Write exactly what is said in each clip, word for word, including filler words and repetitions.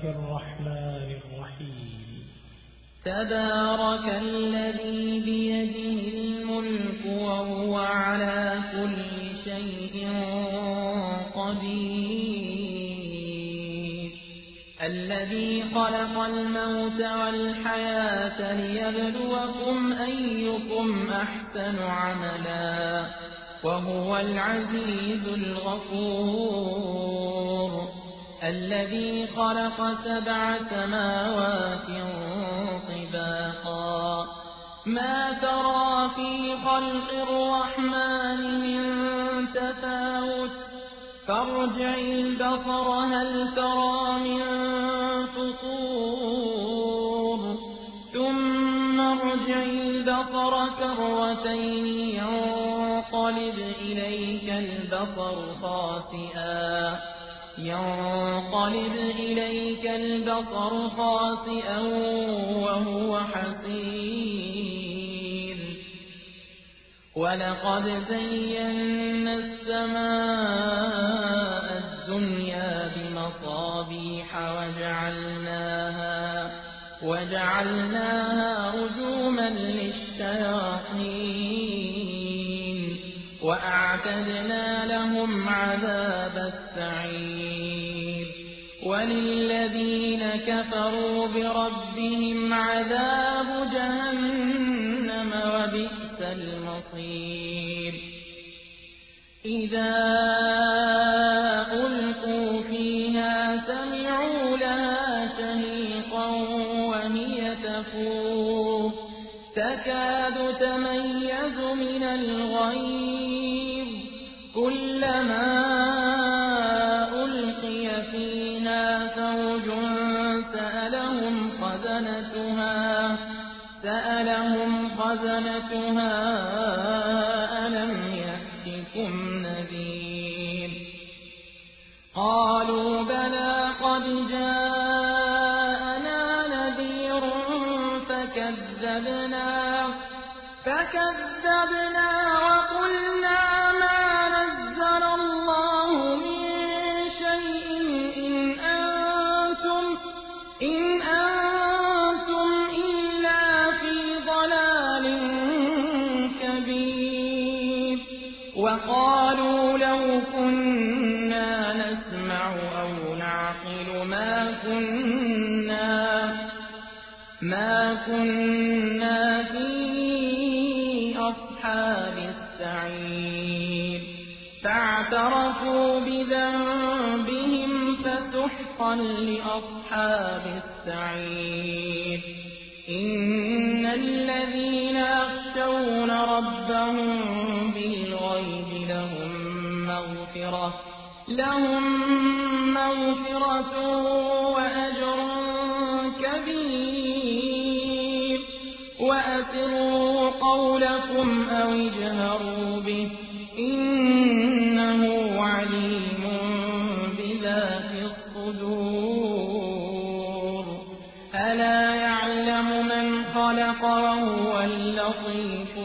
الرحمن الرحيم تبارك الذي بيده الملك وهو على كل شيء قدير الذي خلق الموت والحياة ليبلوكم أيكم أحسن عملا وهو العزيز الغفور الذي خلق سبع سماوات طباقا ما ترى في خلق الرحمن من تفاوت فارجع البصر هل ترى من فطور ثم ارجع البصر كرتين ينقلب إليك البصر خاسئا ينقلب إليك البصر خاسئا وهو حسير ولقد زينا السماء الدنيا بمصابيح وجعلناها وجعلناها رجوما للشياطين وأعتدنا لهم عذاب السعير وللذين كفروا بربهم عذاب جهنم وبئس المصير إذا ألقوا فيها سمعوا لها شهيقا وهي تفور تكاد تميز من الغيظ كلما ألقي فيها فوج سألهم خزنتها سألهم خزنتها ألم يأتكم نذير قالوا بلى قد جاءنا نذير فكذبنا فكذبنا وقلنا ما نزل الله من شيء إن أنتم إن أنتم إلا في ضلال كبير وقالوا لو كنا نسمع أو نعقل ما كنا ما كنا في أصحاب السعير فاعترفوا بذنبهم فسحقا لأصحاب السعير إن الذين يخشون ربهم بالغيب لهم مغفرة لهم مغفرة وأجر كبير وأسروا قولكم أو اجهروا به إنه عليم بذات الصدور ألا يعلم من خلق وهو اللطيف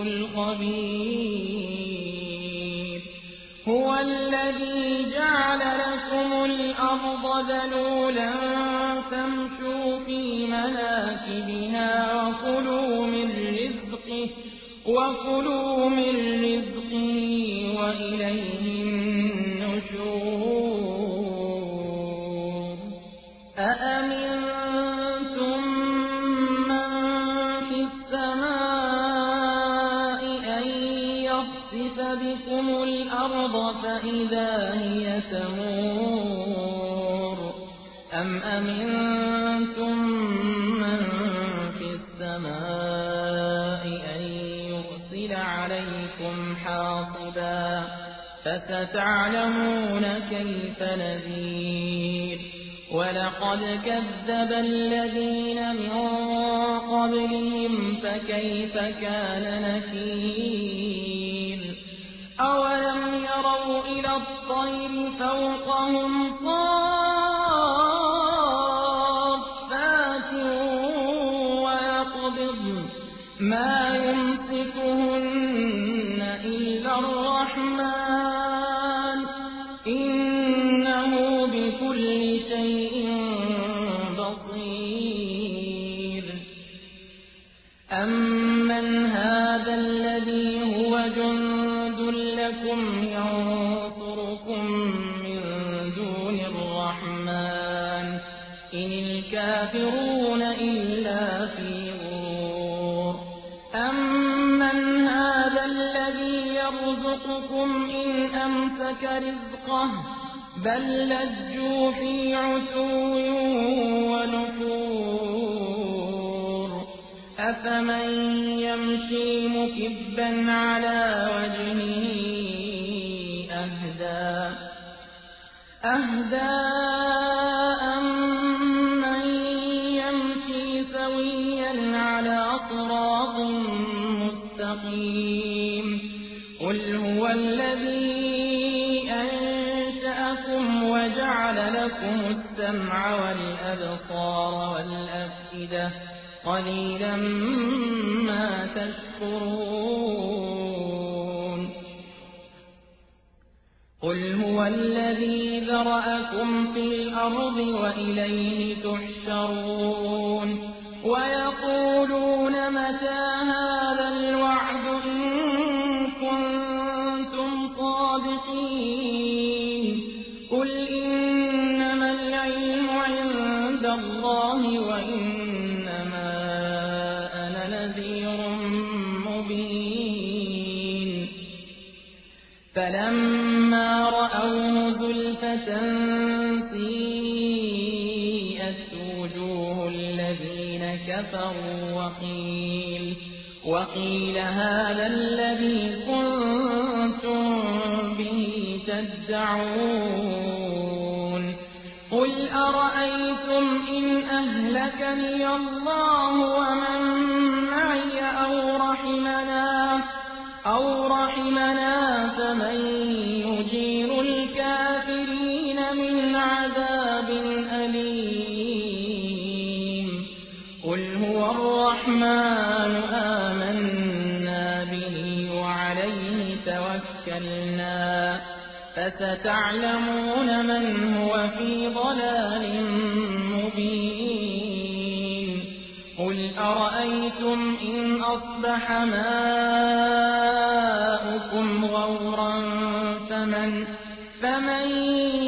الخبير هو الذي جعل لكم الأرض ذلولا فامشوا في مناكبها وكلوا من رزقه وكلوا من رزقه وإليه النشور أأمنتم من في السماء أن يخسف بكم الأرض فإذا هي تمور أم أمنتم من في السماء أن يرسل عليكم حاصبا فستعلمون كيف نذير ولقد كذب الذين من قبلهم فكيف كان نكير أولم يروا إلى الطير فوقهم صافات ويقبضن ما يمسكهن إلا الرحمن إنه بكل شيء إن الكافرون إلا في غرور أمن هذا الذي يرزقكم إن أمسك رزقه بل لجوا في عتو ونفور أفمن يمشي مكبا على وجهه أهدى أهدى أمن يمشي سويا على صراط مستقيم قل هو الذي أنشأكم وجعل لكم السمع والأبصار والأفئدة قليلا ما تشكرون قل هو الذي ذرأكم في الأرض وإليه تحشرون ويقولون متى هذا الوعد إن كنتم صادقين قل إنما العلم عند الله وإنما أنا نذير مبين فلما رأوه زلفة سيئت وجوه الذين كفروا وقيل, وقيل هذا الذي كنتم به تدعون قل أرأيتم إن أهلكني الله ومن معي أو رحمنا أو رحمنا فمن يجير الكافرين من عذاب أليم قل هو الرحمن آمنا به وعليه توكلنا فستعلمون من هو في ضلال مبين قل أرأيتم إن أصبح ماؤكم غورا فمن, فمن